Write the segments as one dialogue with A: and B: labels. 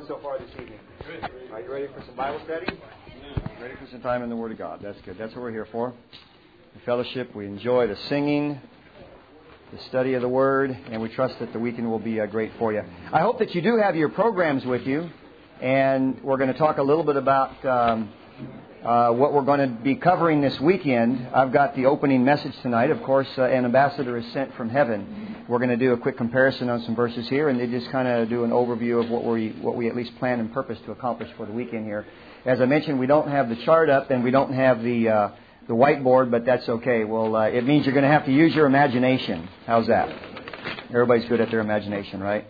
A: so far this evening? Good. Are you ready for some Bible study? Ready for some time in the Word of God. That's good. That's what we're here for. The fellowship, we enjoy the singing, the study of the Word, and we trust that the weekend will be great for you. I hope that you do have your programs with you, and we're going to talk a little bit about what we're going to be covering this weekend. I've got the opening message tonight. Of course, an ambassador is sent from heaven. We're going to do a quick comparison on some verses here, and they just kind of do an overview of what we at least plan and purpose to accomplish for the weekend here. As I mentioned, we don't have the chart up, and we don't have the whiteboard, but that's okay. Well, it means you're going to have to use your imagination. How's that? Everybody's good at their imagination, right?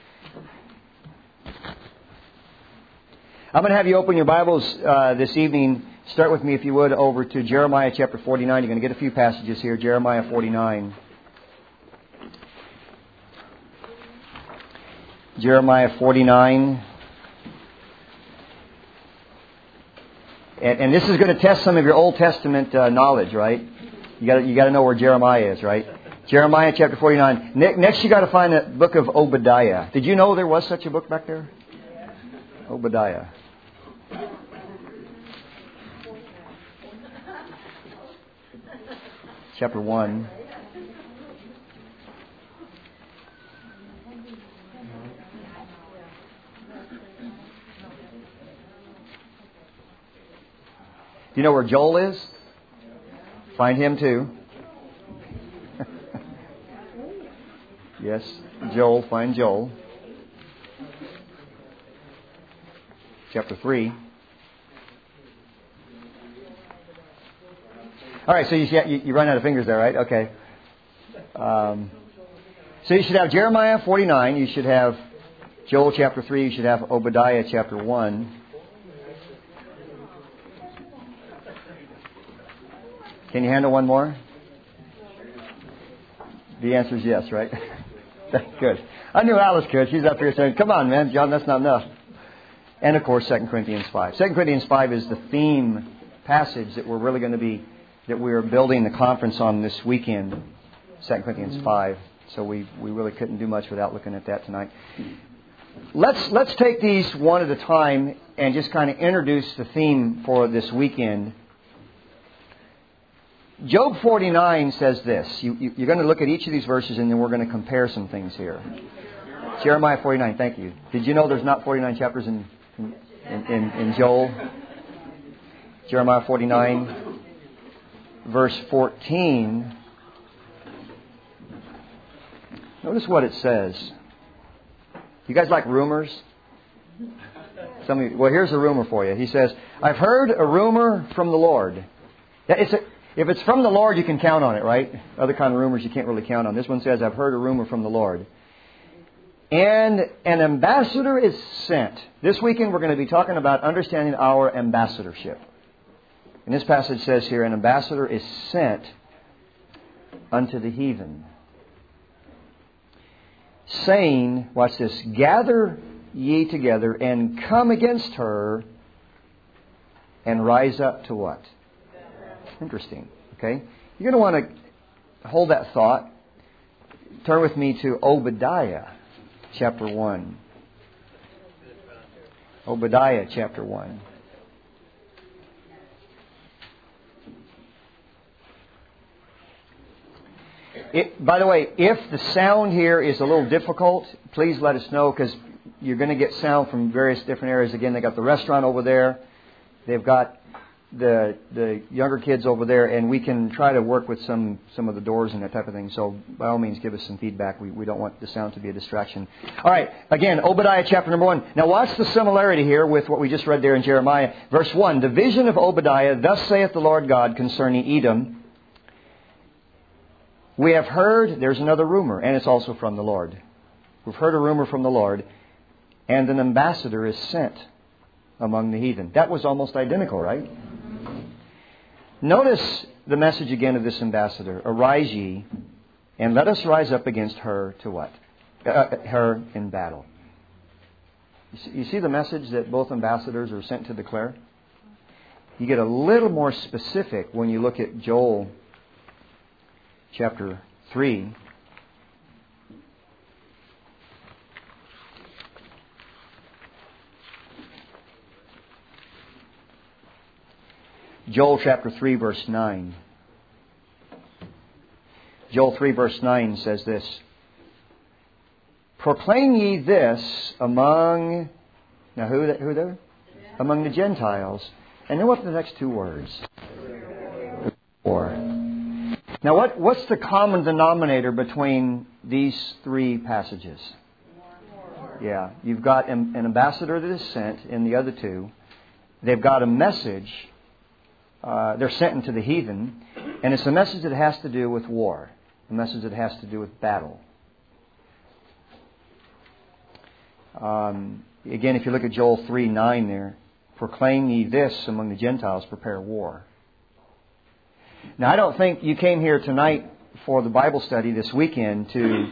A: I'm going to have you open your Bibles this evening. Start with me, if you would, over to Jeremiah chapter 49. You're going to get a few passages here. Jeremiah 49. Jeremiah 49. And this is going to test some of your Old Testament knowledge, right? You got to know where Jeremiah is, right? Jeremiah chapter 49. Next, you got to find the book of Obadiah. Did you know there was such a book back there? Obadiah. Chapter 1. Do you know where Joel is? Find him too. Yes, Joel. Find Joel. Chapter 3. All right, so you run out of fingers there, right? Okay. So you should have Jeremiah 49. You should have Joel chapter 3. You should have Obadiah chapter 1. Can you handle one more? The answer is yes, right? Good. I knew Alice could. She's up here saying, come on, man, John, that's not enough. And, of course, 2 Corinthians 5. 2 Corinthians 5 is the theme passage that we're really going to be, that we are building the conference on this weekend. 2 Corinthians 5. So we really couldn't do much without looking at that tonight. Let's take these one at a time and just kind of introduce the theme for this weekend. Job 49 says this. You're going to look at each of these verses and then we're going to compare some things here. Jeremiah 49, thank you. Did you know there's not 49 chapters in Joel? Jeremiah 49, verse 14. Notice what it says. You guys like rumors? Some of you, well, here's a rumor for you. He says, I've heard a rumor from the Lord. If it's from the Lord, you can count on it, right? Other kind of rumors you can't really count on. This one says, I've heard a rumor from the Lord. And an ambassador is sent. This weekend we're going to be talking about understanding our ambassadorship. And this passage says here, an ambassador is sent unto the heathen. Saying, watch this, gather ye together and come against her and rise up to what? Interesting. Okay? You're going to want to hold that thought. Turn with me to Obadiah chapter 1. Obadiah chapter 1. By the way, if the sound here is a little difficult, please let us know because you're going to get sound from various different areas. Again, they got the restaurant over there. They've got the younger kids over there, and we can try to work with some of the doors and that type of thing. So by all means, give us some feedback. We don't want the sound to be a distraction. All right, again, Obadiah chapter number 1. Now watch the similarity here with what we just read there in Jeremiah. Verse 1, the vision of Obadiah, thus saith the Lord God concerning Edom. We have heard, there's another rumor, and it's also from the Lord. We've heard a rumor from the Lord, and an ambassador is sent among the heathen. That was almost identical, right? Notice the message again of this ambassador. Arise ye, and let us rise up against her to what? Her in battle. You see the message that both ambassadors are sent to declare? You get a little more specific when you look at Joel chapter 3. Joel chapter 3, verse 9. Joel 3, verse 9 says this. Proclaim ye this among... Now, who there? Among the Gentiles. And then what's the next two words? War. Now, what's the common denominator between these three passages? Yeah, you've got an ambassador that is sent in the other two. They've got a message. They're sent into the heathen. And it's a message that has to do with war. A message that has to do with battle. Again, if you look at Joel 3:9 there, proclaim ye this among the Gentiles, prepare war. Now, I don't think you came here tonight for the Bible study this weekend to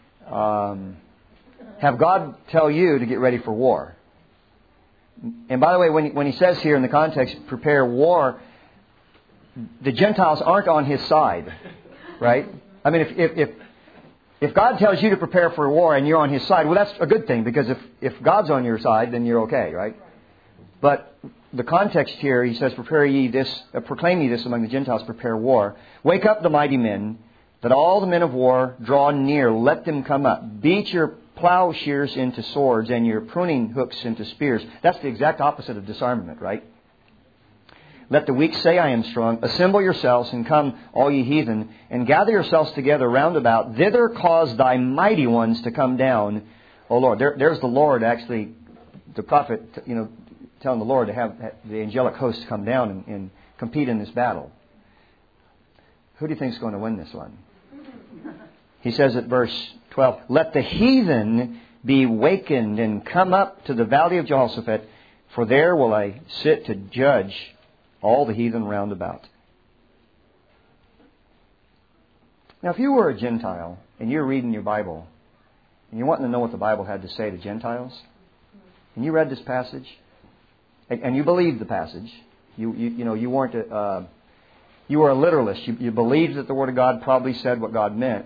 A: have God tell you to get ready for war. And by the way, when he says here in the context, prepare war, the Gentiles aren't on his side, right? I mean, if God tells you to prepare for war and you're on his side, well, that's a good thing, because if God's on your side, then you're okay, right? But the context here, he says, proclaim ye this among the Gentiles, prepare war. Wake up the mighty men, that all the men of war draw near, let them come up. Beat your plowshares into swords and your pruning hooks into spears. That's the exact opposite of disarmament, right? Let the weak say, I am strong. Assemble yourselves and come, all ye heathen, and gather yourselves together round about. Thither cause thy mighty ones to come down, O Lord. There's the Lord, actually, the prophet, telling the Lord to have the angelic hosts come down and compete in this battle. Who do you think is going to win this one? He says at verse 12, let the heathen be wakened and come up to the valley of Jehoshaphat, for there will I sit to judge all the heathen round about. Now, if you were a Gentile and you're reading your Bible and you're wanting to know what the Bible had to say to Gentiles, and you read this passage and you believed the passage, you weren't you were a literalist. You believed that the Word of God probably said what God meant,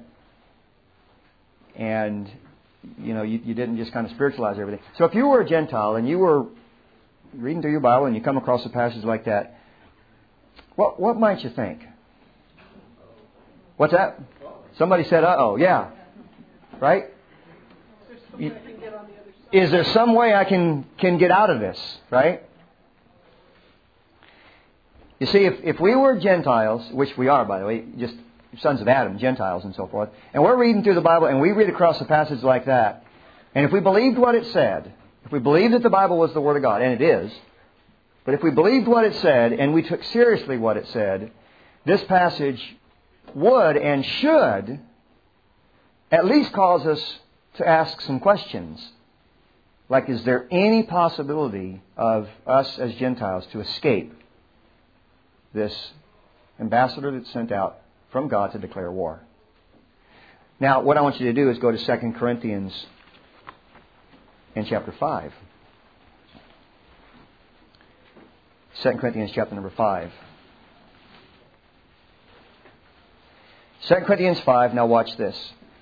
A: and you didn't just kind of spiritualize everything. So if you were a Gentile and you were reading through your Bible and you come across a passage like that, what might you think? What's that? Somebody said, uh-oh. Yeah. Right? Is there some way I can get out of this? Right? You see, if we were Gentiles, which we are, by the way, just sons of Adam, Gentiles and so forth, and we're reading through the Bible and we read across a passage like that, and if we believed what it said, if we believed that the Bible was the Word of God, and it is, but if we believed what it said and we took seriously what it said, this passage would and should at least cause us to ask some questions. Like, is there any possibility of us as Gentiles to escape this ambassador that's sent out from God to declare war? Now, what I want you to do is go to 2 Corinthians in chapter 5. 2 Corinthians chapter number 5. 2 Corinthians 5, now watch this.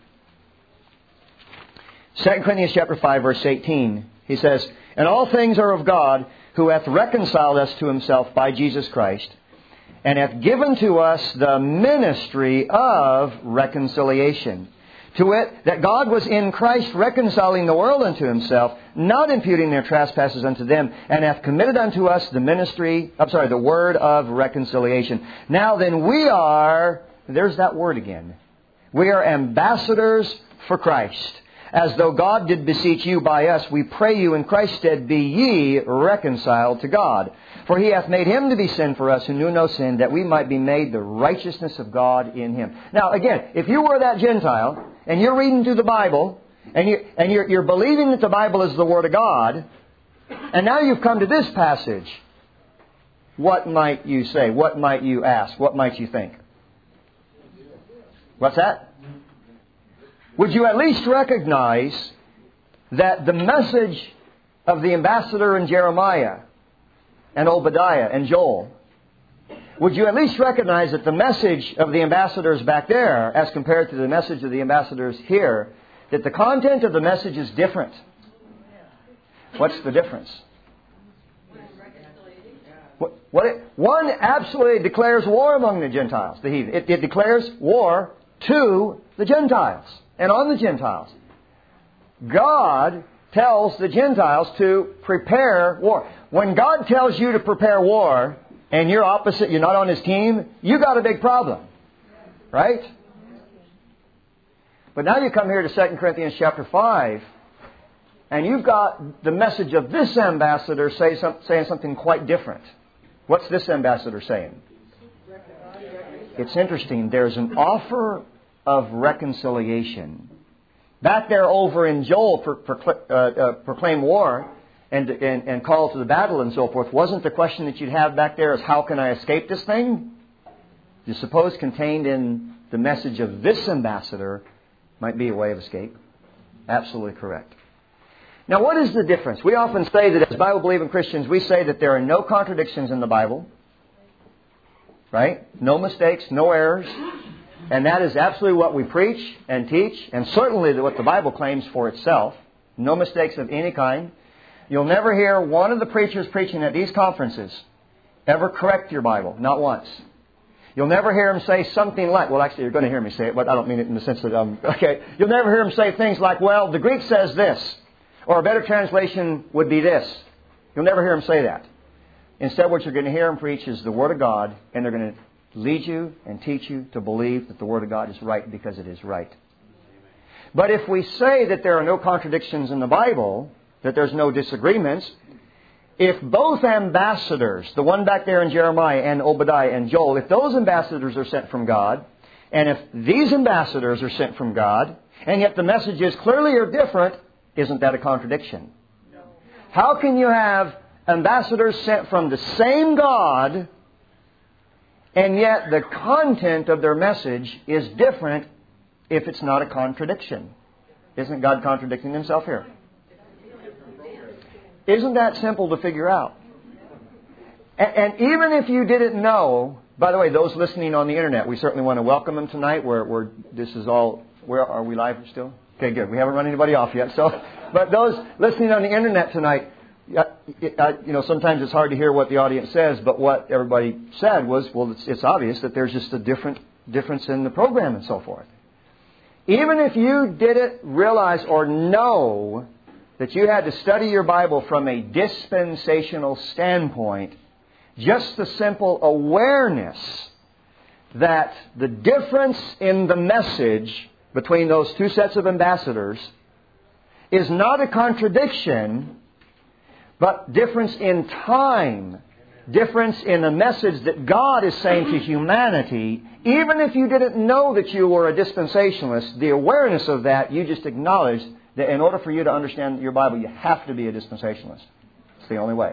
A: 2 Corinthians chapter 5, verse 18, he says, and all things are of God, who hath reconciled us to himself by Jesus Christ, and hath given to us the ministry of reconciliation. To wit, that God was in Christ reconciling the world unto himself, not imputing their trespasses unto them, and hath committed unto us the word of reconciliation. Now then we are, there's that word again, we are ambassadors for Christ. As though God did beseech you by us, we pray you in Christ's stead, be ye reconciled to God. For he hath made him to be sin for us who knew no sin, that we might be made the righteousness of God in him. Now again, if you were that Gentile, and you're reading through the Bible, and you're believing that the Bible is the Word of God, and now you've come to this passage, what might you say? What might you ask? What might you think? What's that? Would you at least recognize that the message of the ambassador in Jeremiah and Obadiah and Joel, would you at least recognize that the message of the ambassadors back there, as compared to the message of the ambassadors here, that the content of the message is different? What's the difference? One absolutely declares war among the Gentiles, the heathen. It declares war to the Gentiles and on the Gentiles. God tells the Gentiles to prepare war. When God tells you to prepare war and you're opposite, you're not on His team, you got a big problem. Right? But now you come here to 2 Corinthians chapter 5, and you've got the message of this ambassador saying something quite different. What's this ambassador saying? It's interesting. There's an offer of reconciliation. Back there over in Joel, proclaim war and call to the battle and so forth. Wasn't the question that you'd have back there is, how can I escape this thing? You suppose contained in the message of this ambassador might be a way of escape. Absolutely correct. Now, what is the difference? We often say that as Bible-believing Christians, we say that there are no contradictions in the Bible. Right? No mistakes, no errors. And that is absolutely what we preach and teach, and certainly what the Bible claims for itself. No mistakes of any kind. You'll never hear one of the preachers preaching at these conferences ever correct your Bible. Not once. You'll never hear him say something like, well, actually, you're going to hear me say it, but I don't mean it in the sense that, okay. You'll never hear him say things like, well, the Greek says this, or a better translation would be this. You'll never hear him say that. Instead, what you're going to hear him preach is the Word of God, and they're going to lead you and teach you to believe that the Word of God is right because it is right. But if we say that there are no contradictions in the Bible, that there's no disagreements, if both ambassadors, the one back there in Jeremiah and Obadiah and Joel, if those ambassadors are sent from God, and if these ambassadors are sent from God, and yet the messages clearly are different, isn't that a contradiction? No. How can you have ambassadors sent from the same God, and yet the content of their message is different if it's not a contradiction? Isn't God contradicting Himself here? Isn't that simple to figure out? And even if you didn't know, by the way, those listening on the Internet, we certainly want to welcome them tonight. Where this is all, where are we live still? Okay, good. We haven't run anybody off yet. So, but those listening on the Internet tonight, sometimes it's hard to hear what the audience says, but what everybody said was, well, it's obvious that there's just a difference in the program and so forth. Even if you didn't realize or know that you had to study your Bible from a dispensational standpoint, just the simple awareness that the difference in the message between those two sets of ambassadors is not a contradiction, but difference in time, difference in the message that God is saying to humanity. Even if you didn't know that you were a dispensationalist, the awareness of that, you just acknowledged that in order for you to understand your Bible, you have to be a dispensationalist. It's the only way.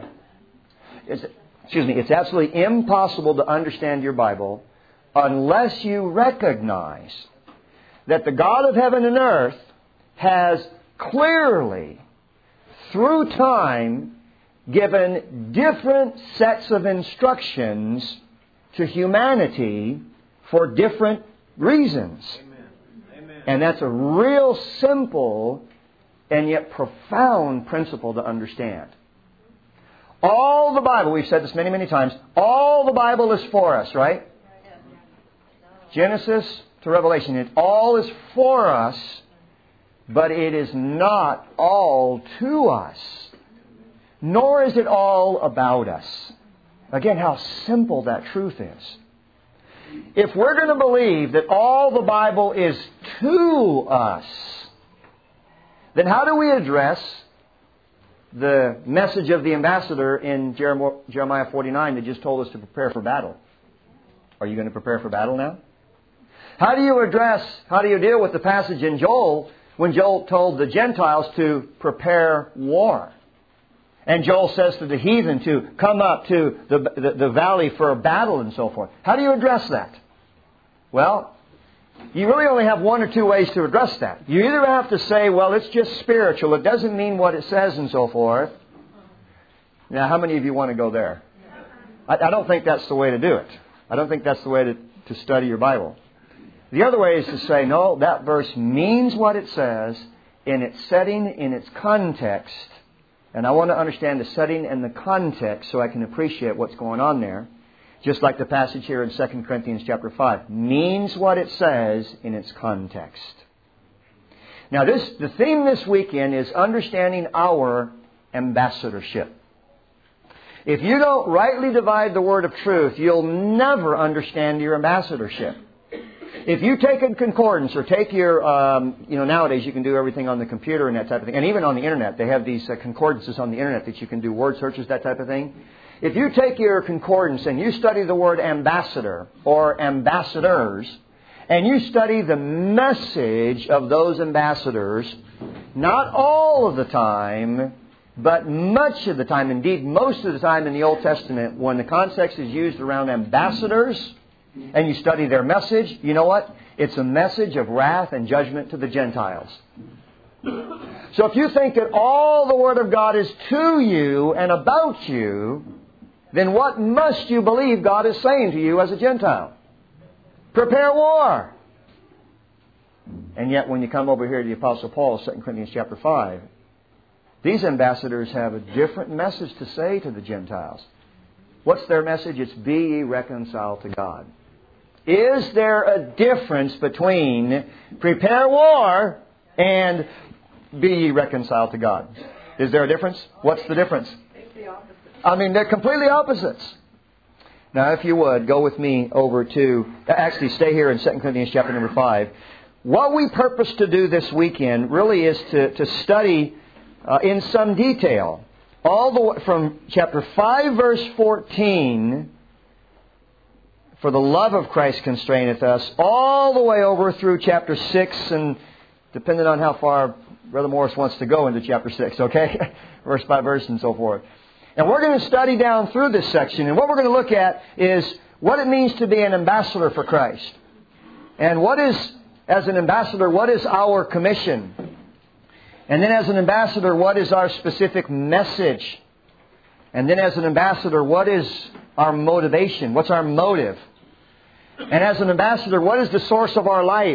A: It's absolutely impossible to understand your Bible unless you recognize that the God of heaven and earth has clearly, through time, given different sets of instructions to humanity for different reasons. Amen. And that's a real simple and yet profound principle to understand. All the Bible, we've said this many, many times, all the Bible is for us, right? Genesis to Revelation, it all is for us, but it is not all to us. Nor is it all about us. Again, how simple that truth is. If we're going to believe that all the Bible is to us, then how do we address the message of the ambassador in Jeremiah 49 that just told us to prepare for battle? Are you going to prepare for battle now? How do you deal with the passage in Joel when Joel told the Gentiles to prepare war? And Joel says to the heathen to come up to the valley for a battle and so forth. How do you address that? Well, you really only have one or two ways to address that. You either have to say, well, it's just spiritual. It doesn't mean what it says and so forth. Now, how many of you want to go there? I don't think that's the way to do it. I don't think that's the way to study your Bible. The other way is to say, no, that verse means what it says in its setting, in its context, And I want to understand the setting and the context so I can appreciate what's going on there. Just like the passage here in 2 Corinthians chapter 5 means what it says in its context. Now, the theme this weekend is understanding our ambassadorship. If you don't rightly divide the word of truth, you'll never understand your ambassadorship. If you take a concordance or take your, nowadays you can do everything on the computer and that type of thing. And even on the internet, they have these concordances on the internet that you can do word searches, that type of thing. If you take your concordance and you study the word ambassador or ambassadors, and you study the message of those ambassadors, not all of the time, but much of the time, indeed most of the time in the Old Testament, when the context is used around ambassadors, and you study their message, you know what? It's a message of wrath and judgment to the Gentiles. So if you think that all the Word of God is to you and about you, then what must you believe God is saying to you as a Gentile? Prepare war. And yet when you come over here to the Apostle Paul, 2 Corinthians chapter 5, these ambassadors have a different message to say to the Gentiles. What's their message? It's be ye reconciled to God. Is there a difference between prepare war and be ye reconciled to God? Is there a difference? What's the difference?
B: It's the opposite.
A: I mean, they're completely opposites. Now, if you would, go with me over to... Actually, stay here in 2 Corinthians chapter number 5. What we purpose to do this weekend really is to study in some detail all the way from chapter 5, verse 14... For the love of Christ constraineth us, all the way over through chapter 6, and depending on how far Brother Morris wants to go into chapter 6, okay? Verse by verse and so forth. And we're going to study down through this section, and what we're going to look at is what it means to be an ambassador for Christ. And what is, as an ambassador, what is our commission? And then as an ambassador, what is our specific message? And then as an ambassador, what is our motivation? What's our motive? And as an ambassador, what is the source of our life?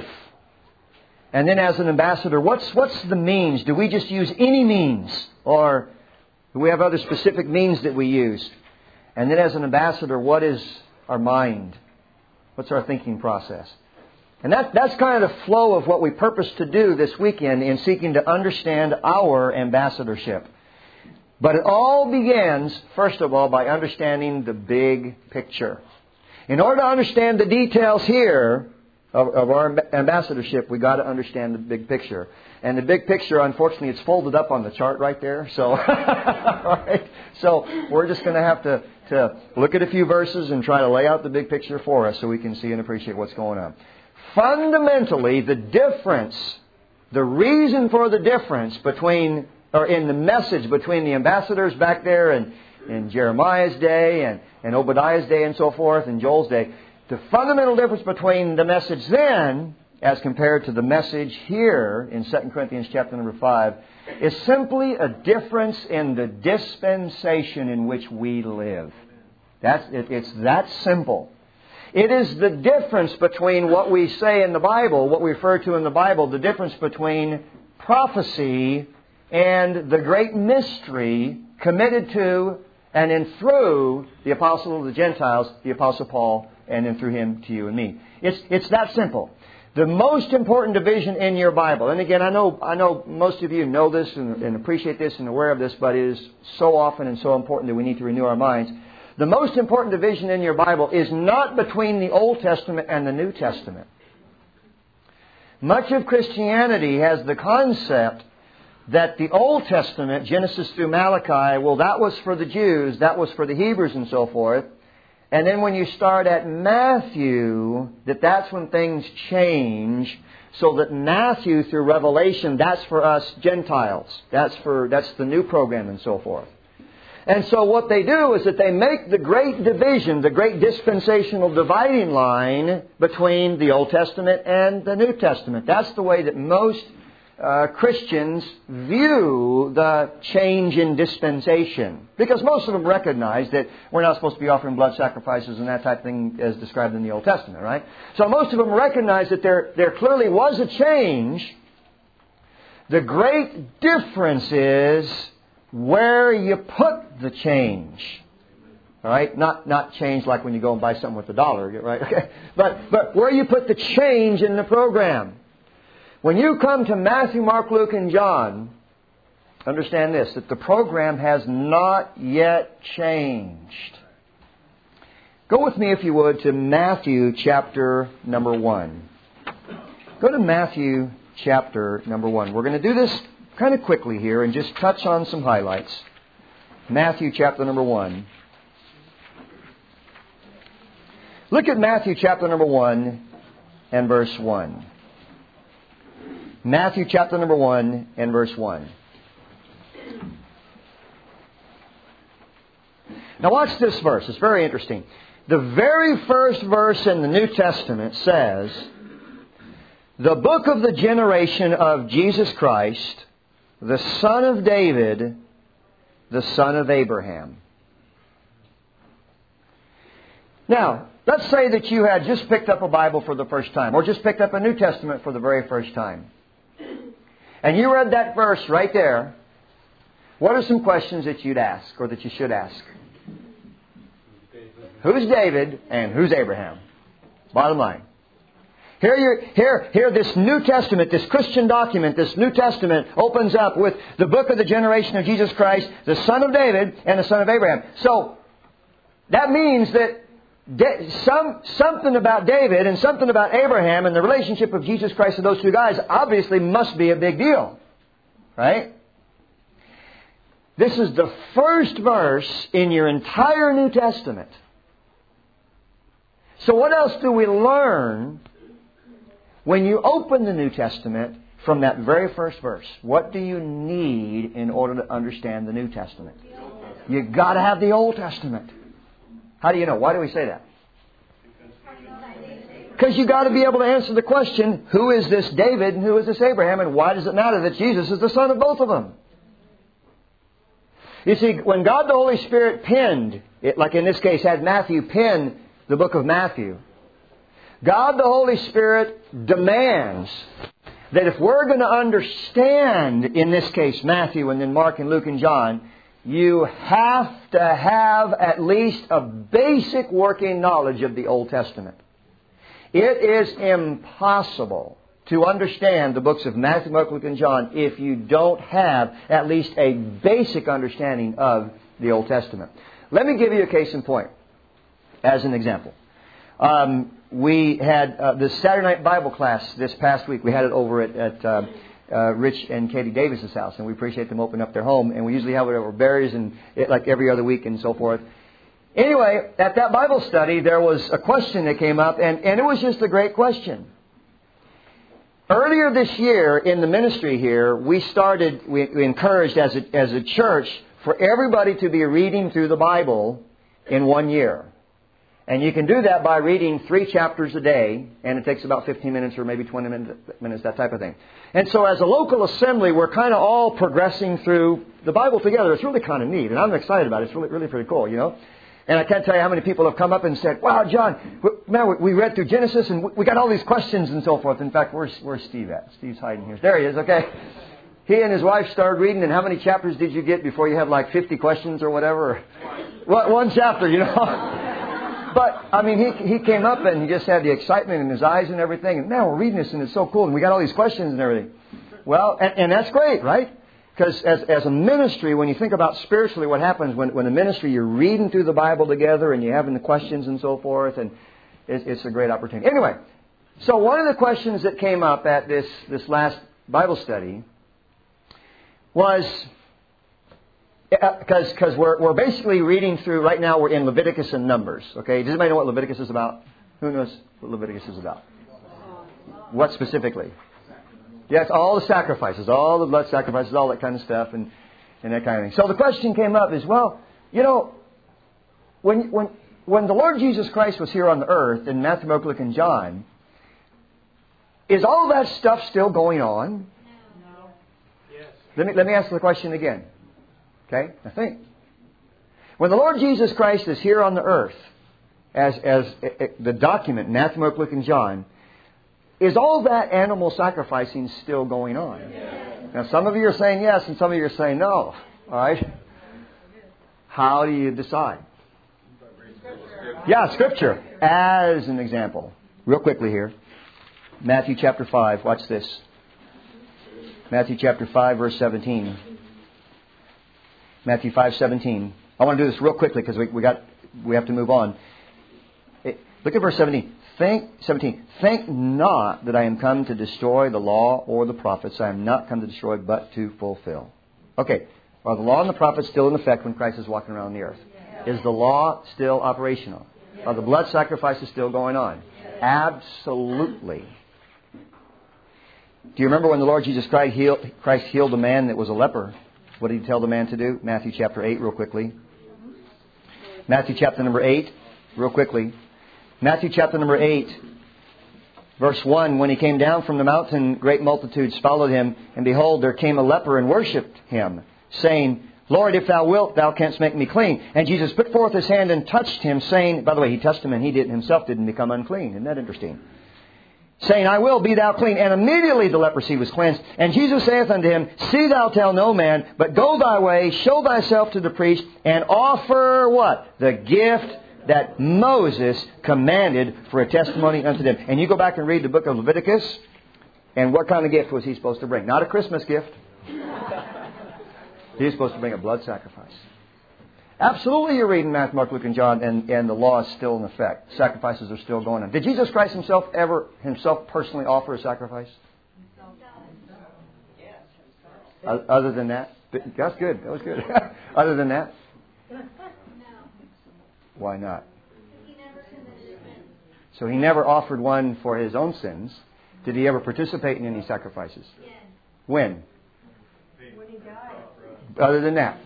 A: And then as an ambassador, what's the means? Do we just use any means? Or do we have other specific means that we use? And then as an ambassador, what is our mind? What's our thinking process? And that's kind of the flow of what we purpose to do this weekend in seeking to understand our ambassadorship. But it all begins, first of all, by understanding the big picture. In order to understand the details here of our ambassadorship, we've got to understand the big picture. And the big picture, unfortunately, it's folded up on the chart right there. So, right? So we're just going to have to look at a few verses and try to lay out the big picture for us so we can see and appreciate what's going on. Fundamentally, the difference, the reason for the difference between... or in the message between the ambassadors back there in Jeremiah's day and Obadiah's day and so forth, and Joel's day, the fundamental difference between the message then as compared to the message here in 2 Corinthians chapter number 5 is simply a difference in the dispensation in which we live. It's that simple. It is the difference between what we say in the Bible, what we refer to in the Bible, the difference between prophecy and the great mystery committed to and in through the apostle of the Gentiles, the Apostle Paul, and then through him to you and me. It's that simple. The most important division in your Bible, and again, I know most of you know this and appreciate this and aware of this, but it is so often and so important that we need to renew our minds. The most important division in your Bible is not between the Old Testament and the New Testament. Much of Christianity has the concept that the Old Testament, Genesis through Malachi, well, that was for the Jews, that was for the Hebrews and so forth. And then when you start at Matthew, that's when things change, so that Matthew through Revelation, that's for us Gentiles. That's the new program and so forth. And so what they do is that they make the great division, the great dispensational dividing line between the Old Testament and the New Testament. That's the way that most Christians view the change in dispensation. Because most of them recognize that we're not supposed to be offering blood sacrifices and that type of thing as described in the Old Testament, right? So most of them recognize that there clearly was a change. The great difference is where you put the change. All right? Not change like when you go and buy something with $1, right? Okay. But where you put the change in the program. When you come to Matthew, Mark, Luke, and John, understand this, that the program has not yet changed. Go with me, if you would, to Matthew chapter number 1. Go to Matthew chapter number 1. We're going to do this kind of quickly here and just touch on some highlights. Matthew chapter number 1. Look at Matthew chapter number 1 and verse 1. Matthew chapter number 1 and verse 1. Now watch this verse. It's very interesting. The very first verse in the New Testament says, the book of the generation of Jesus Christ, the son of David, the son of Abraham. Now, let's say that you had just picked up a Bible for the first time, or just picked up a New Testament for the very first time. And you read that verse right there. What are some questions that you'd ask, or that you should ask? Who's David and who's Abraham? Bottom line. Here, this New Testament, this Christian document, this New Testament opens up with the book of the generation of Jesus Christ, the son of David and the son of Abraham. So, that means that something about David and something about Abraham and the relationship of Jesus Christ to those two guys obviously must be a big deal. Right? This is the first verse in your entire New Testament. So what else do we learn when you open the New Testament from that very first verse? What do you need in order to understand the New Testament? You've got to have the Old Testament. How do you know? Why do we say that? Because you've got to be able to answer the question, who is this David and who is this Abraham, and why does it matter that Jesus is the son of both of them? You see, when God the Holy Spirit penned, like in this case had Matthew pen the book of Matthew, God the Holy Spirit demands that if we're going to understand, in this case Matthew and then Mark and Luke and John, you have to have at least a basic working knowledge of the Old Testament. It is impossible to understand the books of Matthew, Mark, Luke, and John if you don't have at least a basic understanding of the Old Testament. Let me give you a case in point as an example. We had the Saturday night Bible class this past week. We had it over at Rich and Katie Davis's house, and we appreciate them opening up their home. And we usually have it over berries and like every other week and so forth. Anyway, at that Bible study, there was a question that came up, and it was just a great question. Earlier this year in the ministry here, we encouraged as a church for everybody to be reading through the Bible in 1 year. And you can do that by reading 3 chapters a day, and it takes about 15 minutes or maybe 20 minutes, that type of thing. And so as a local assembly, we're kind of all progressing through the Bible together. It's really kind of neat, and I'm excited about it. It's really pretty cool, you know. And I can't tell you how many people have come up and said, wow, John, man, we read through Genesis, and we got all these questions and so forth. In fact, where's Steve at? Steve's hiding here. There he is, okay. He and his wife started reading, and how many chapters did you get before you had like 50 questions or whatever? One chapter, you know. But, I mean, he came up and he just had the excitement in his eyes and everything. And, man, we're reading this and it's so cool. And we got all these questions and everything. Well, and that's great, right? Because as a ministry, when you think about spiritually what happens when a ministry, you're reading through the Bible together and you're having the questions and so forth. And it's a great opportunity. Anyway, so one of the questions that came up at this last Bible study was... Because we're basically reading through, right now we're in Leviticus and Numbers. Okay, does anybody know what Leviticus is about? Who knows what Leviticus is about? What specifically? Yes, all the sacrifices, all the blood sacrifices, all that kind of stuff and that kind of thing. So the question came up is, well, you know, when the Lord Jesus Christ was here on the earth in Matthew, Mark, Luke, and John, is all that stuff still going on? No. Yes. Let me ask the question again. Okay, now think. When the Lord Jesus Christ is here on the earth, as the document, Matthew, Mark, Luke, and John, is all that animal sacrificing still going on? Yes. Now, some of you are saying yes, and some of you are saying no. All right? How do you decide? Yeah, Scripture. As an example. Real quickly here. Matthew chapter 5. Watch this. Matthew chapter 5, verse 17. Matthew 5:17. I want to do this real quickly because we have to move on. Look at verse 17. Think not that I am come to destroy the law or the prophets. I am not come to destroy, but to fulfill. Okay. Are the law and the prophets still in effect when Christ is walking around the earth? Is the law still operational? Are the blood sacrifices still going on? Absolutely. Do you remember when the Lord Jesus Christ healed a man that was a leper? What did He tell the man to do? Matthew chapter 8, real quickly. Matthew chapter number 8, real quickly. Matthew chapter number 8, verse 1. When He came down from the mountain, great multitudes followed Him. And behold, there came a leper and worshipped Him, saying, Lord, if Thou wilt, Thou canst make me clean. And Jesus put forth His hand and touched him, saying, by the way, He touched him and he himself didn't become unclean. Isn't that interesting? Saying, I will, be thou clean. And immediately the leprosy was cleansed. And Jesus saith unto him, See thou tell no man, but go thy way, show thyself to the priest, and offer what? The gift that Moses commanded for a testimony unto them. And you go back and read the book of Leviticus, and what kind of gift was he supposed to bring? Not a Christmas gift. He was supposed to bring a blood sacrifice. Absolutely, you're reading Matthew, Mark, Luke, and John, and the law is still in effect. Sacrifices are still going on. Did Jesus Christ Himself personally offer a sacrifice? Other than that? That's good. That was good. Other than that? Why not? So He never offered one for His own sins. Did He ever participate in any sacrifices? When? When He died. Other than that?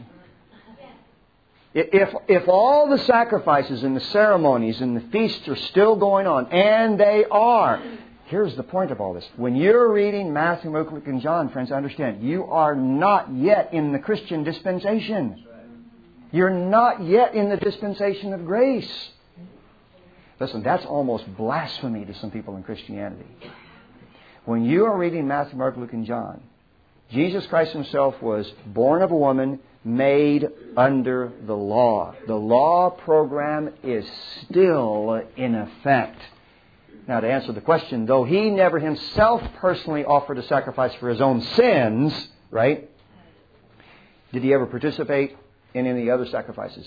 A: If all the sacrifices and the ceremonies and the feasts are still going on, and they are, here's the point of all this. When you're reading Matthew, Mark, Luke, and John, friends, understand, you are not yet in the Christian dispensation. You're not yet in the dispensation of grace. Listen, that's almost blasphemy to some people in Christianity. When you are reading Matthew, Mark, Luke, and John, Jesus Christ Himself was born of a woman, made under the law. The law program is still in effect. Now, to answer the question, though He never Himself personally offered a sacrifice for His own sins, right? Did He ever participate in any other sacrifices?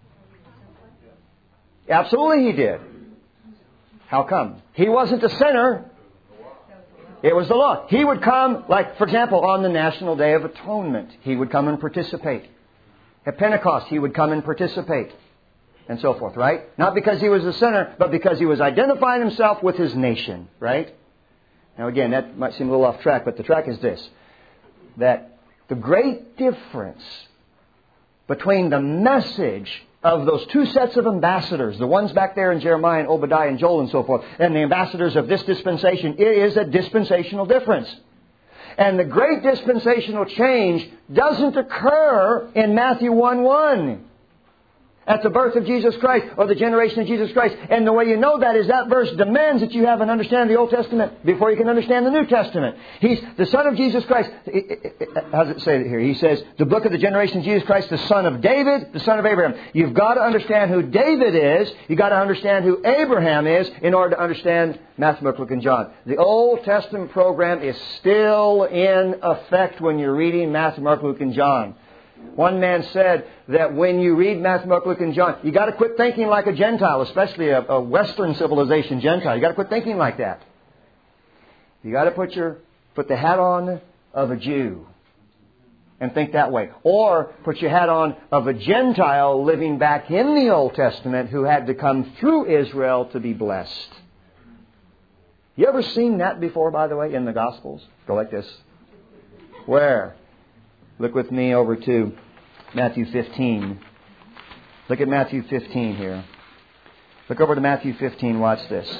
A: Absolutely He did. How come? He wasn't a sinner. It was the law. He would come, like, for example, on the National Day of Atonement, He would come and participate. At Pentecost, He would come and participate. And so forth, right? Not because He was a sinner, but because He was identifying Himself with His nation, right? Now again, that might seem a little off track, but the track is this. That the great difference between the message of those two sets of ambassadors, the ones back there in Jeremiah and Obadiah and Joel and so forth, and the ambassadors of this dispensation, it is a dispensational difference. And the great dispensational change doesn't occur in Matthew 1:1. At the birth of Jesus Christ, or the generation of Jesus Christ. And the way you know that is that verse demands that you have an understanding of the Old Testament before you can understand the New Testament. He's the Son of Jesus Christ. How does it say it here? He says, the book of the generation of Jesus Christ, the Son of David, the Son of Abraham. You've got to understand who David is. You've got to understand who Abraham is in order to understand Matthew, Mark, Luke, and John. The Old Testament program is still in effect when you're reading Matthew, Mark, Luke, and John. One man said that when you read Matthew, Mark, Luke, and John, you got to quit thinking like a Gentile, especially a Western civilization Gentile. You got to quit thinking like that. You got to put the hat on of a Jew and think that way, or put your hat on of a Gentile living back in the Old Testament who had to come through Israel to be blessed. You ever seen that before, by the way, in the Gospels? Go like this. Where? Look with me over to Matthew 15. Look at Matthew 15 here. Look over to Matthew 15. Watch this.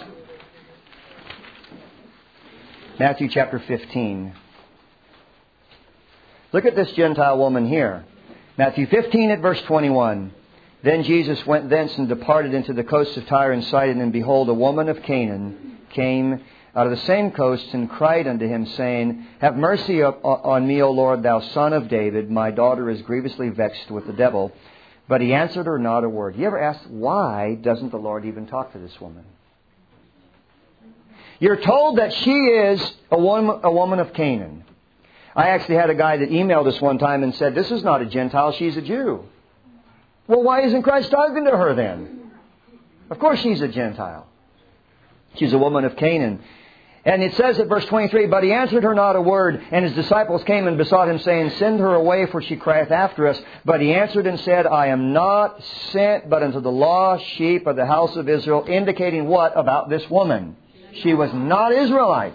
A: Matthew chapter 15. Look at this Gentile woman here. Matthew 15 at verse 21. Then Jesus went thence and departed into the coasts of Tyre and Sidon, and behold, a woman of Canaan came out of the same coast, and cried unto him, saying, Have mercy on me, O Lord, thou Son of David. My daughter is grievously vexed with the devil. But he answered her not a word. You ever ask, why doesn't the Lord even talk to this woman? You're told that she is a woman of Canaan. I actually had a guy that emailed us one time and said, this is not a Gentile, she's a Jew. Well, why isn't Christ talking to her then? Of course she's a Gentile. She's a woman of Canaan. And it says at verse 23, But he answered her not a word, and his disciples came and besought him, saying, Send her away, for she crieth after us. But he answered and said, I am not sent but unto the lost sheep of the house of Israel, indicating what about this woman? She was not Israelite.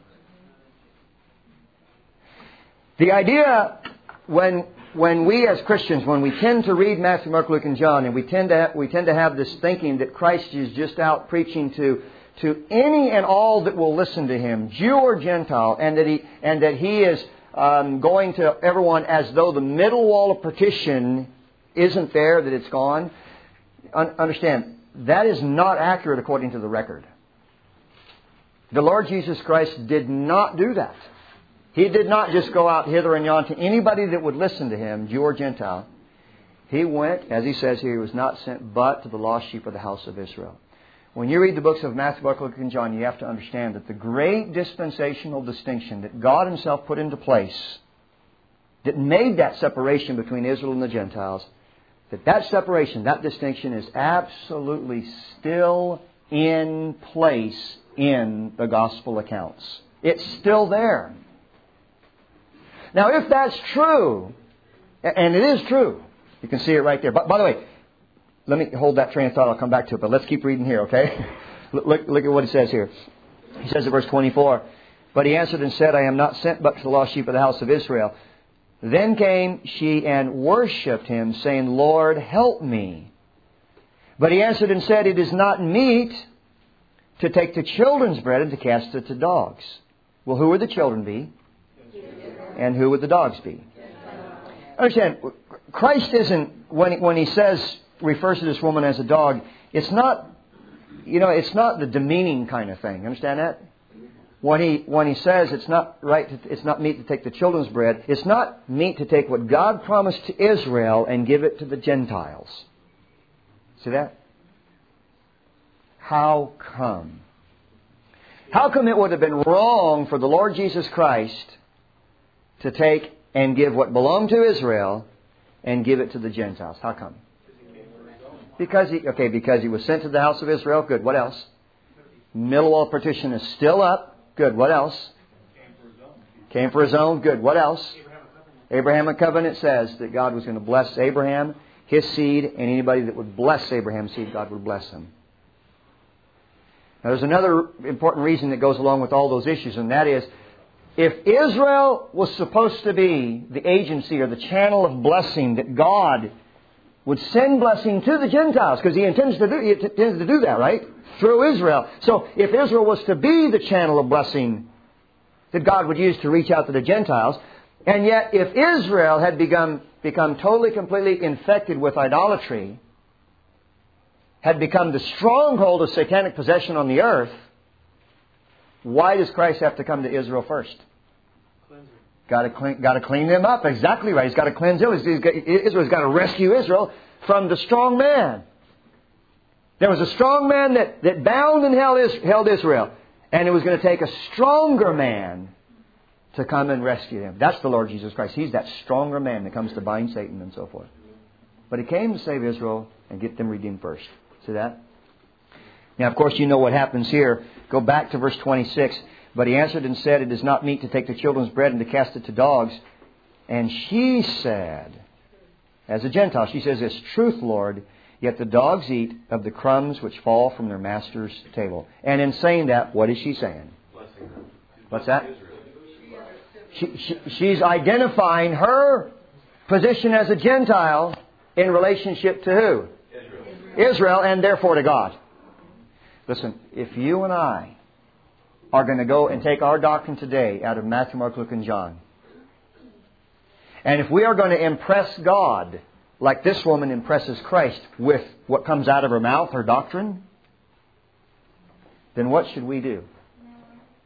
A: The idea when we as Christians, when we tend to read Matthew, Mark, Luke, and John, and we tend to have this thinking that Christ is just out preaching to any and all that will listen to Him, Jew or Gentile, and that He is going to everyone as though the middle wall of partition isn't there, that it's gone. Understand, that is not accurate according to the record. The Lord Jesus Christ did not do that. He did not just go out hither and yon to anybody that would listen to Him, Jew or Gentile. He went, as He says here, He was not sent but to the lost sheep of the house of Israel. When you read the books of Matthew, Mark, Luke, and John, you have to understand that the great dispensational distinction that God Himself put into place, that made that separation between Israel and the Gentiles, that separation, that distinction is absolutely still in place in the gospel accounts. It's still there. Now, if that's true, and it is true, you can see it right there. But by the way, let me hold that train of thought. I'll come back to it. But let's keep reading here, okay? Look at what it says here. He says in verse 24, But he answered and said, I am not sent but to the lost sheep of the house of Israel. Then came she and worshipped him, saying, Lord, help me. But he answered and said, It is not meet to take the children's bread and to cast it to dogs. Well, who would the children be? And who would the dogs be? Understand, Christ isn't, when He refers to this woman as a dog, it's not the demeaning kind of thing. Understand that? When he says it's not meet to take the children's bread, it's not meet to take what God promised to Israel and give it to the Gentiles. See that? How come? How come it would have been wrong for the Lord Jesus Christ to take and give what belonged to Israel and give it to the Gentiles? How come? Because he was sent to the house of Israel. Good. What else? Middle wall partition is still up. Good. What else? Came for His own. Good. What else? Abrahamic covenant says that God was going to bless Abraham, his seed, and anybody that would bless Abraham's seed, God would bless them. Now, there's another important reason that goes along with all those issues, and that is, if Israel was supposed to be the agency or the channel of blessing that God would send blessing to the Gentiles, because He intends to do that, right? Through Israel. So if Israel was to be the channel of blessing that God would use to reach out to the Gentiles, and yet if Israel had become totally, completely infected with idolatry, had become the stronghold of satanic possession on the earth, why does Christ have to come to Israel first? Got to clean them up. Exactly right. He's got to cleanse them. Israel's got to rescue Israel from the strong man. There was a strong man that bound and held Israel. And it was going to take a stronger man to come and rescue them. That's the Lord Jesus Christ. He's that stronger man that comes to bind Satan and so forth. But He came to save Israel and get them redeemed first. See that? Now, of course, you know what happens here. Go back to verse 26. But he answered and said, It is not meet to take the children's bread and to cast it to dogs. And she said, as a Gentile, she says this, Truth, Lord, yet the dogs eat of the crumbs which fall from their master's table. And in saying that, what is she saying? What's that? She's identifying her position as a Gentile in relationship to who? Israel, and therefore to God. Listen, if you and I are going to go and take our doctrine today out of Matthew, Mark, Luke, and John, and if we are going to impress God like this woman impresses Christ with what comes out of her mouth, her doctrine, then what should we do?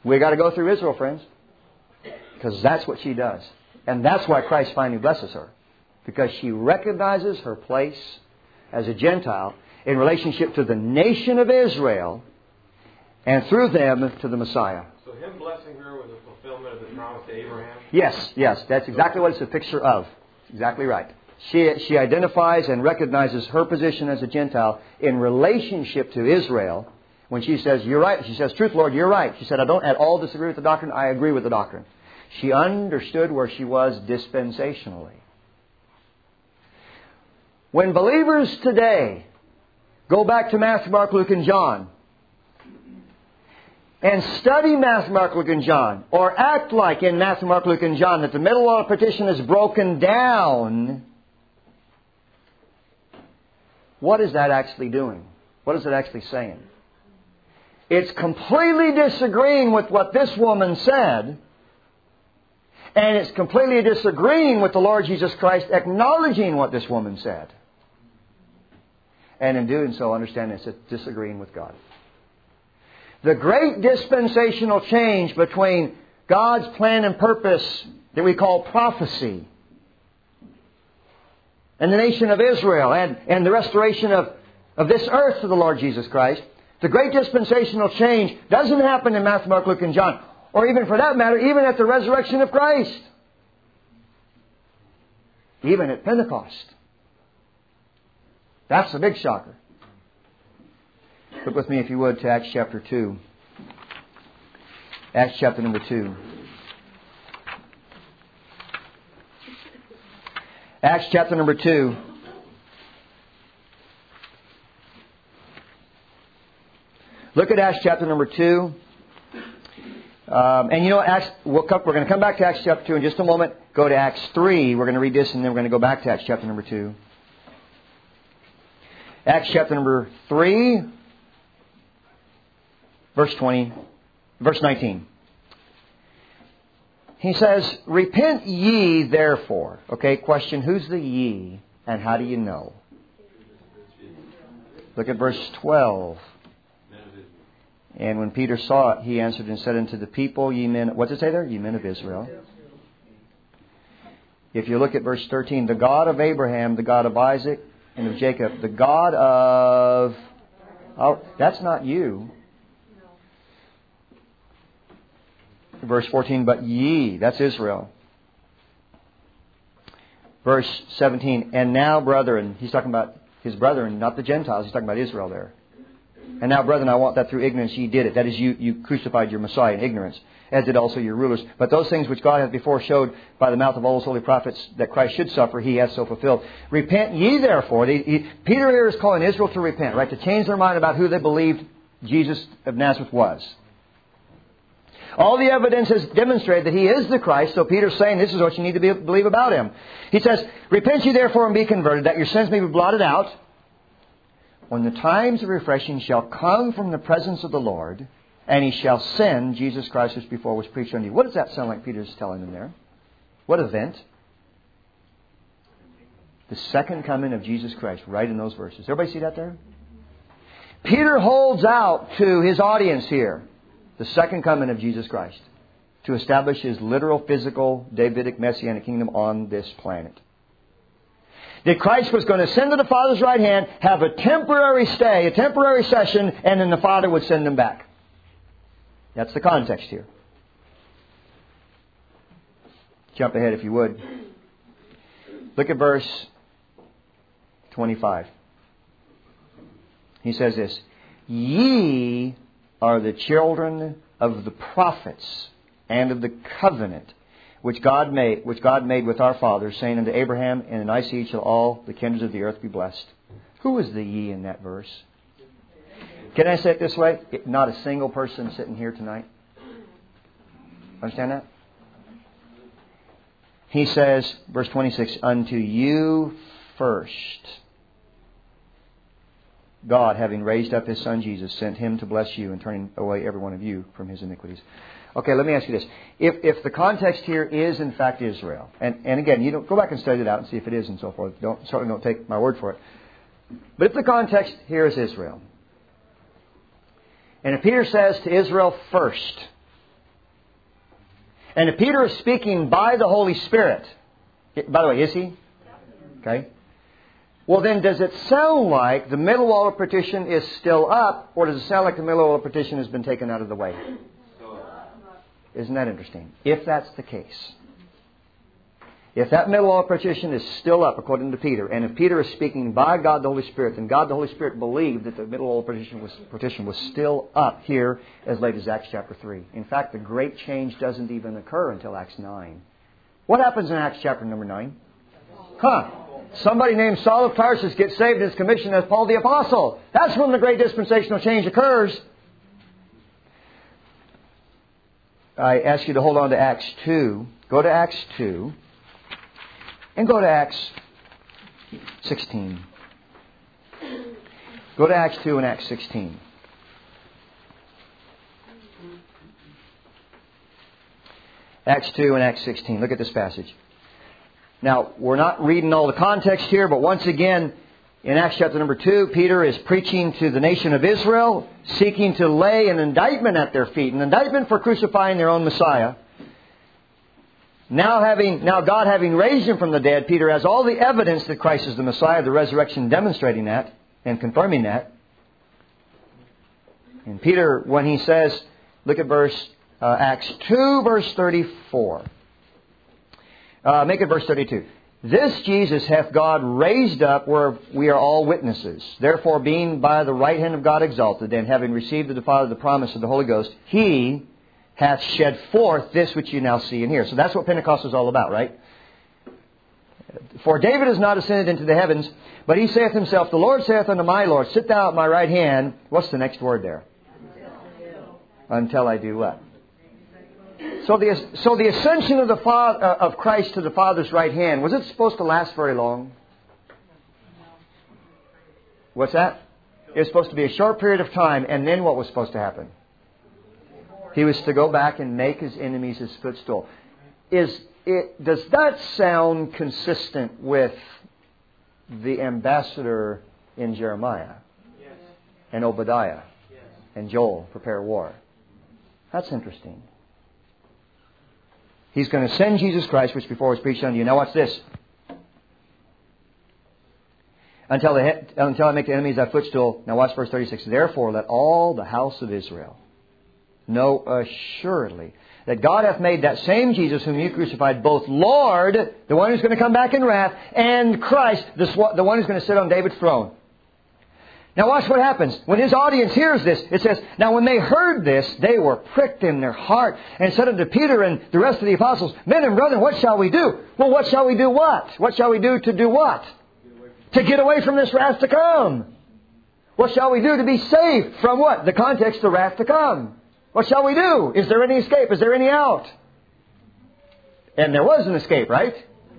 A: We got to go through Israel, friends. Because that's what she does. And that's why Christ finally blesses her. Because she recognizes her place as a Gentile in relationship to the nation of Israel and through them to the Messiah.
B: So Him blessing her was a fulfillment of the promise to Abraham?
A: Yes. That's exactly what it's a picture of. Exactly right. She identifies and recognizes her position as a Gentile in relationship to Israel. When she says, you're right. She says, truth, Lord, you're right. She said, I don't at all disagree with the doctrine. I agree with the doctrine. She understood where she was dispensationally. When believers today go back to Matthew, Mark, Luke, and John and study Matthew, Mark, Luke, and John, or act like in Matthew, Mark, Luke, and John that the middle law of partition is broken down, what is that actually doing? What is it actually saying? It's completely disagreeing with what this woman said, and it's completely disagreeing with the Lord Jesus Christ acknowledging what this woman said. And in doing so, understand it's disagreeing with God. The great dispensational change between God's plan and purpose that we call prophecy and the nation of Israel and the restoration of this earth to the Lord Jesus Christ, the great dispensational change doesn't happen in Matthew, Mark, Luke, and John. Or even for that matter, even at the resurrection of Christ. Even at Pentecost. That's the big shocker. Look with me, if you would, to Acts chapter 2. Acts chapter number 2. Acts chapter number 2. Look at Acts chapter number 2. And you know, we're going to come back to Acts chapter 2 in just a moment. Go to Acts 3. We're going to read this and then we're going to go back to Acts chapter number 2. Acts chapter number 3, verse 19. He says, repent ye therefore. Okay, question, who's the ye and how do you know? Look at verse 12. And when Peter saw it, he answered and said unto the people, ye men, what's it say there? Ye men of Israel. If you look at verse 13, the God of Abraham, the God of Isaac, and of Jacob, the God of... Oh, that's not you. Verse 14, but ye, that's Israel. Verse 17, and now, brethren, he's talking about his brethren, not the Gentiles, he's talking about Israel there. And now, brethren, I want that through ignorance ye did it. That is, you crucified your Messiah in ignorance, as did also your rulers. But those things which God hath before showed by the mouth of all his holy prophets that Christ should suffer, he hath so fulfilled. Repent ye therefore. Peter here is calling Israel to repent, right? To change their mind about who they believed Jesus of Nazareth was. All the evidence has demonstrated that he is the Christ, so Peter's saying this is what you need to believe about him. He says, repent ye therefore and be converted, that your sins may be blotted out, when the times of refreshing shall come from the presence of the Lord, and he shall send Jesus Christ which before was preached unto you. What does that sound like Peter's telling them there? What event? The second coming of Jesus Christ, right in those verses. Everybody see that there? Peter holds out to his audience here the second coming of Jesus Christ to establish his literal, physical, Davidic, Messianic kingdom on this planet. That Christ was going to send to the Father's right hand, have a temporary stay, a temporary session, and then the Father would send them back. That's the context here. Jump ahead if you would. Look at verse 25. He says this, ye are the children of the prophets and of the covenant which God made with our fathers, saying unto Abraham, and in thy seed shall all the kindreds of the earth be blessed. Who is the ye in that verse? Can I say it this way? Not a single person sitting here tonight. Understand that? He says, verse 26, unto you first, God, having raised up His Son Jesus, sent Him to bless you and turning away every one of you from his iniquities. Okay, let me ask you this. If the context here is in fact Israel, and again, you don't go back and study it out and see if it is and so forth. Certainly don't take my word for it. But if the context here is Israel, and if Peter says to Israel first, And if Peter is speaking by the Holy Spirit, by the way, is he? Okay. Well, then does it sound like the middle wall of partition is still up, or does it sound like the middle wall of partition has been taken out of the way? Isn't that interesting? If that's the case. If that middle wall of partition is still up, according to Peter, and if Peter is speaking by God the Holy Spirit, then God the Holy Spirit believed that the middle wall of partition was still up here as late as Acts chapter 3. In fact, the great change doesn't even occur until Acts 9. What happens in Acts chapter number 9? Somebody named Saul of Tarsus gets saved and is commissioned as Paul the Apostle. That's when the great dispensational change occurs. I ask you to hold on to Acts 2. Go to Acts 2. And go to Acts 16. Go to Acts 2 and Acts 16. Acts 2 and Acts 16. Look at this passage. Now, we're not reading all the context here, but once again, in Acts chapter number 2, Peter is preaching to the nation of Israel, seeking to lay an indictment at their feet, an indictment for crucifying their own Messiah. Now God having raised Him from the dead, Peter has all the evidence that Christ is the Messiah, the resurrection demonstrating that and confirming that. And Peter, when he says, look at Acts 2, verse 34. Make it verse 32. This Jesus hath God raised up, where we are all witnesses. Therefore, being by the right hand of God exalted, and having received of the Father the promise of the Holy Ghost, He hath shed forth this which you now see and hear. So that's what Pentecost is all about, right? For David is not ascended into the heavens, but he saith himself, the Lord saith unto my Lord, sit thou at my right hand. What's the next word there? Until I do what? So the ascension of of Christ to the Father's right hand, was it supposed to last very long? What's that? It was supposed to be a short period of time, and then what was supposed to happen? He was to go back and make His enemies His footstool. Does that sound consistent with the ambassador in Jeremiah? Yes. And Obadiah? Yes. And Joel, prepare war? That's interesting. He's going to send Jesus Christ, which before was preached unto you. Now watch this. Until I make the enemies thy footstool. Now watch verse 36. Therefore let all the house of Israel know assuredly that God hath made that same Jesus whom you crucified both Lord, the one who's going to come back in wrath, and Christ, the one who's going to sit on David's throne. Now watch what happens. When His audience hears this, it says, now when they heard this, they were pricked in their heart, and said unto Peter and the rest of the apostles, men and brethren, what shall we do? Well, what shall we do what? What shall we do to do what? To get away from this wrath to come. What shall we do to be saved from what? The context, the wrath to come. What shall we do? Is there any escape? Is there any out? And there was an escape, right?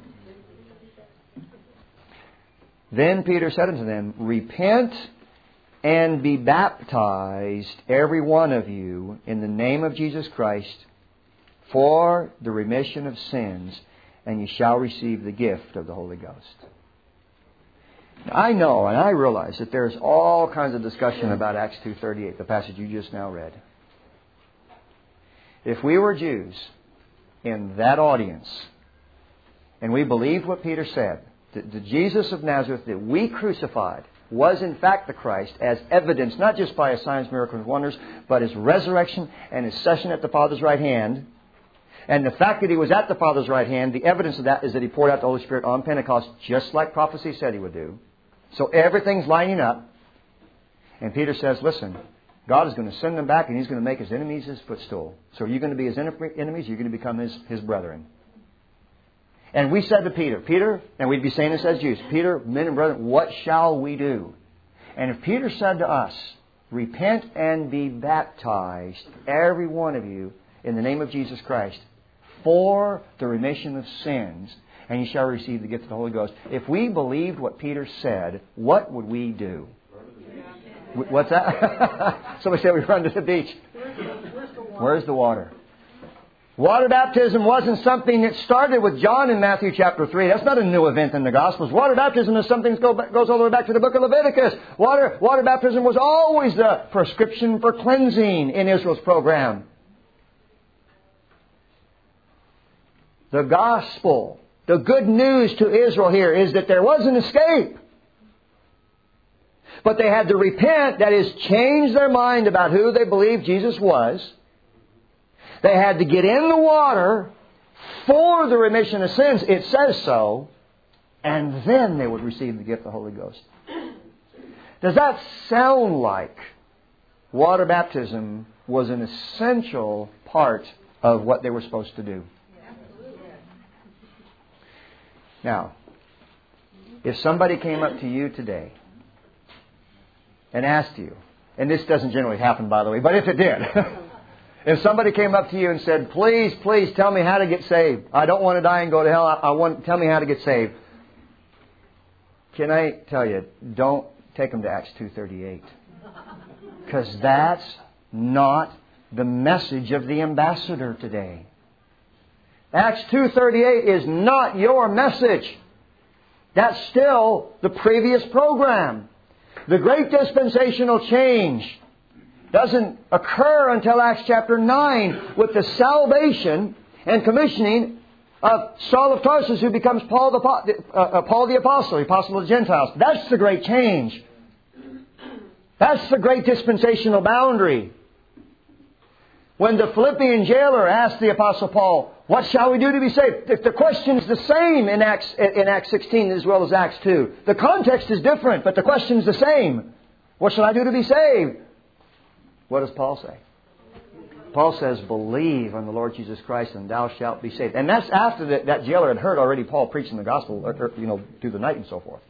A: Then Peter said unto them, repent and be baptized, every one of you, in the name of Jesus Christ, for the remission of sins, and ye shall receive the gift of the Holy Ghost. Now, I know and I realize that there's all kinds of discussion about Acts 2:38, the passage you just now read. If we were Jews in that audience, and we believed what Peter said, that the Jesus of Nazareth that we crucified was in fact the Christ, as evidenced not just by His signs, miracles, and wonders, but His resurrection and His session at the Father's right hand. And the fact that He was at the Father's right hand, the evidence of that is that He poured out the Holy Spirit on Pentecost, just like prophecy said He would do. So everything's lining up. And Peter says, listen, God is going to send them back, and He's going to make His enemies His footstool. So are you going to be His enemies? You're going to become His brethren. And we said to Peter, and we'd be saying this as Jews, Peter, men and brethren, what shall we do? And if Peter said to us, repent and be baptized, every one of you, in the name of Jesus Christ, for the remission of sins, and you shall receive the gift of the Holy Ghost. If we believed what Peter said, what would we do? What's that? Somebody said we run to the beach. Where's the water? Water baptism wasn't something that started with John in Matthew chapter 3. That's not a new event in the Gospels. Water baptism is something that goes all the way back to the book of Leviticus. Water baptism was always the prescription for cleansing in Israel's program. The gospel, the good news to Israel here is that there was an escape. But they had to repent, that is, change their mind about who they believed Jesus was. They had to get in the water for the remission of sins. It says so. And then they would receive the gift of the Holy Ghost. Does that sound like water baptism was an essential part of what they were supposed to do? Now, if somebody came up to you today and asked you, and this doesn't generally happen, by the way, but if it did, if somebody came up to you and said, please, please tell me how to get saved. I don't want to die and go to hell. Tell me how to get saved. Can I tell you, don't take them to Acts 2:38. Because that's not the message of the ambassador today. Acts 2:38 is not your message. That's still the previous program. The great dispensational change doesn't occur until Acts chapter 9 with the salvation and commissioning of Saul of Tarsus, who becomes Paul the Apostle, the Apostle of the Gentiles. That's the great change. That's the great dispensational boundary. When the Philippian jailer asked the Apostle Paul, what shall we do to be saved? The question is the same in Acts 16 as well as Acts 2. The context is different, but the question is the same. What shall I do to be saved? What does Paul say? Paul says, believe on the Lord Jesus Christ and thou shalt be saved. And that's after that jailer had heard already Paul preaching the gospel through the night and so forth.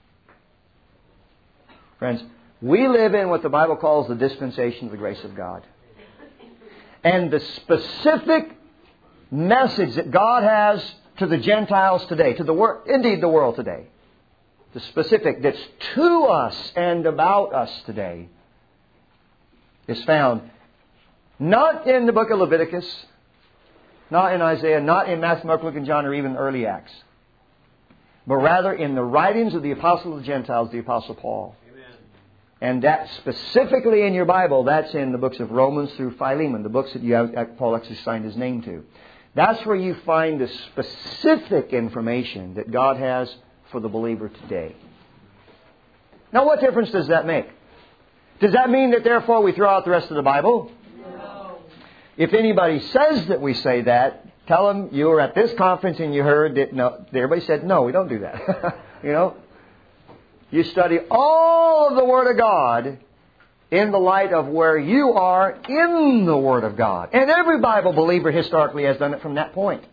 A: Friends, we live in what the Bible calls the dispensation of the grace of God. And the specific message that God has to the Gentiles today, to the world today, the specific that's to us and about us today, is found not in the book of Leviticus, not in Isaiah, not in Matthew, Mark, Luke, and John, or even early Acts, but rather in the writings of the Apostle of the Gentiles, the Apostle Paul. And that specifically in your Bible, that's in the books of Romans through Philemon, the books that Paul actually signed his name to. That's where you find the specific information that God has for the believer today. Now, what difference does that make? Does that mean that therefore we throw out the rest of the Bible? No. If anybody says that we say that, tell them you were at this conference and you heard that everybody said, no, we don't do that. You study all of the Word of God in the light of where you are in the Word of God. And every Bible believer historically has done it from that point.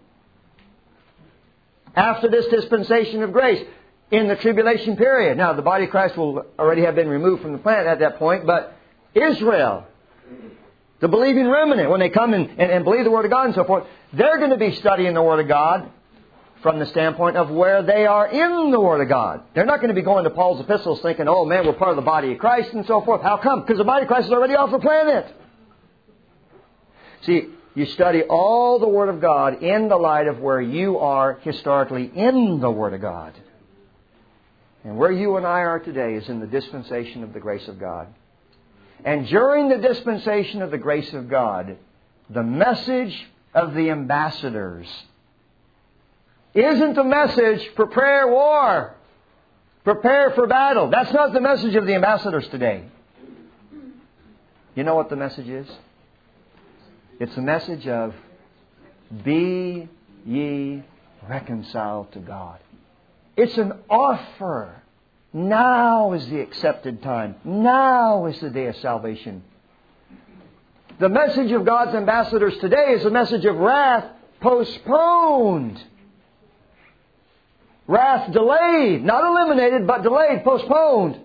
A: After this dispensation of grace, in the tribulation period. Now, the body of Christ will already have been removed from the planet at that point, but Israel, the believing remnant, when they come and believe the Word of God and so forth, they're going to be studying the Word of God from the standpoint of where they are in the Word of God. They're not going to be going to Paul's epistles thinking, oh man, we're part of the body of Christ and so forth. How come? Because the body of Christ is already off the planet. See, you study all the Word of God in the light of where you are historically in the Word of God. And where you and I are today is in the dispensation of the grace of God. And during the dispensation of the grace of God, the message of the ambassadors isn't the message, prepare war, prepare for battle. That's not the message of the ambassadors today. You know what the message is? It's the message of, be ye reconciled to God. It's an offer. Now is the accepted time. Now is the day of salvation. The message of God's ambassadors today is a message of wrath postponed. Wrath delayed. Not eliminated, but delayed, postponed.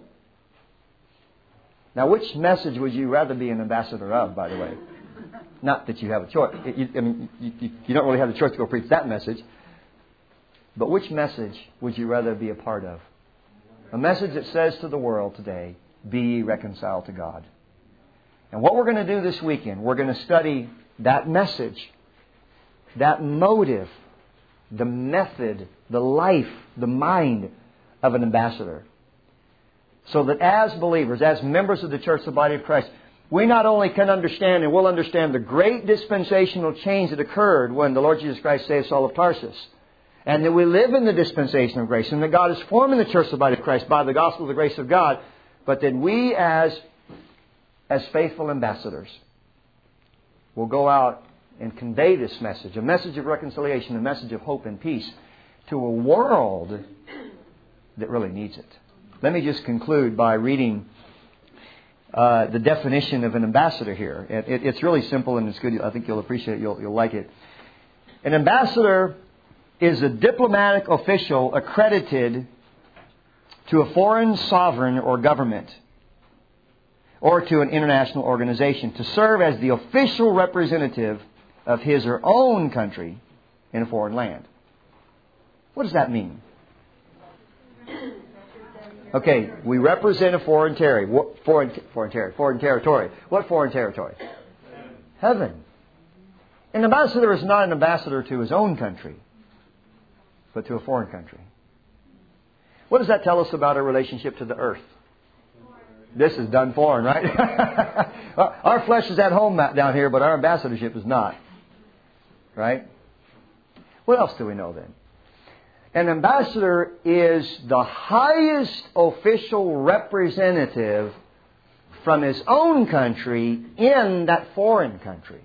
A: Now, which message would you rather be an ambassador of, by the way? Not that you have a choice. You don't really have the choice to go preach that message. But which message would you rather be a part of? A message that says to the world today, be ye reconciled to God. And what we're going to do this weekend, we're going to study that message, that motive, the method, the life, the mind of an ambassador. So that as believers, as members of the church, the body of Christ, we not only can understand and will understand the great dispensational change that occurred when the Lord Jesus Christ saved Saul of Tarsus, and that we live in the dispensation of grace, and that God is forming the church of the body of Christ by the gospel of the grace of God, but then we as faithful ambassadors will go out and convey this message, a message of reconciliation, a message of hope and peace, to a world that really needs it. Let me just conclude by reading the definition of an ambassador here. It's really simple and it's good. I think you'll appreciate it. You'll like it. An ambassador is a diplomatic official accredited to a foreign sovereign or government or to an international organization to serve as the official representative of his or own country in a foreign land. What does that mean? Okay, we represent a foreign territory. What foreign territory? Heaven. An ambassador is not an ambassador to his own country, but to a foreign country. What does that tell us about our relationship to the earth? This is done foreign, right? Our flesh is at home down here, but our ambassadorship is not. Right? What else do we know then? An ambassador is the highest official representative from his own country in that foreign country.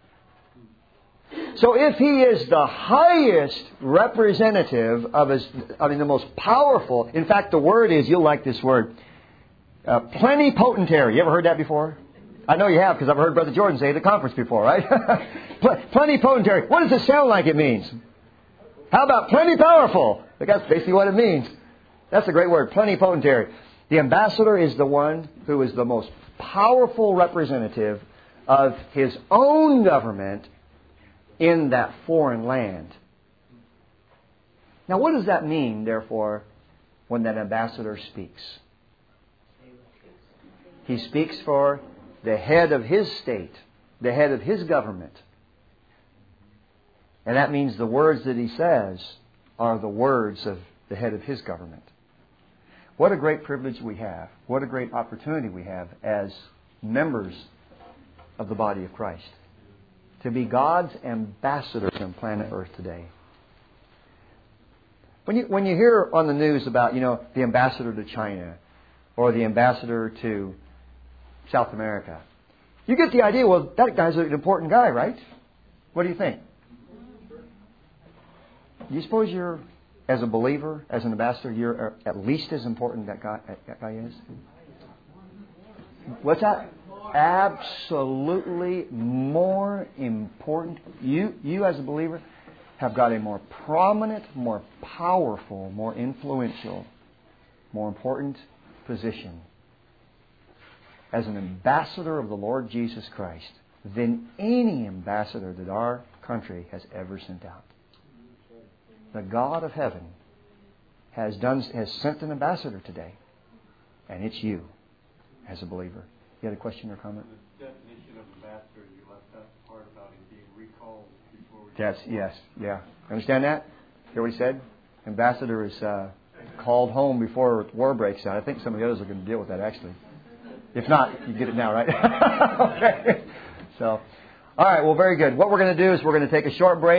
A: So if he is the highest representative of the most powerful, in fact the word is, you'll like this word, plenipotentiary. You ever heard that before? I know you have, because I've heard Brother Jordan say it at the conference before, right? Plenipotentiary. What does it sound like it means? How about plenty powerful? That's basically what it means. That's a great word, plenipotentiary. The ambassador is the one who is the most powerful representative of his own government in that foreign land. Now, what does that mean, therefore, when that ambassador speaks? He speaks for the head of his state, the head of his government. And that means the words that he says are the words of the head of his government. What a great privilege we have. What a great opportunity we have as members of the body of Christ to be God's ambassadors on planet Earth today. When you hear on the news about, the ambassador to China or the ambassador to South America, you get the idea, well, that guy's an important guy, right? What do you think? Do you suppose you're, as a believer, as an ambassador, you're at least as important that guy is? What's that? Absolutely more important. You as a believer have got a more prominent, more powerful, more influential, more important position as an ambassador of the Lord Jesus Christ than any ambassador that our country has ever sent out. The God of heaven has sent an ambassador today, and it's you as a believer. You had a question or comment?
C: The definition of ambassador, you left out the part about him being recalled before we...
A: Yes. Understand that? Hear what he said? Ambassador is called home before war breaks out. I think some of the others are going to deal with that, actually. If not, you get it now, right? Okay. So, all right, well, very good. What we're going to do is we're going to take a short break.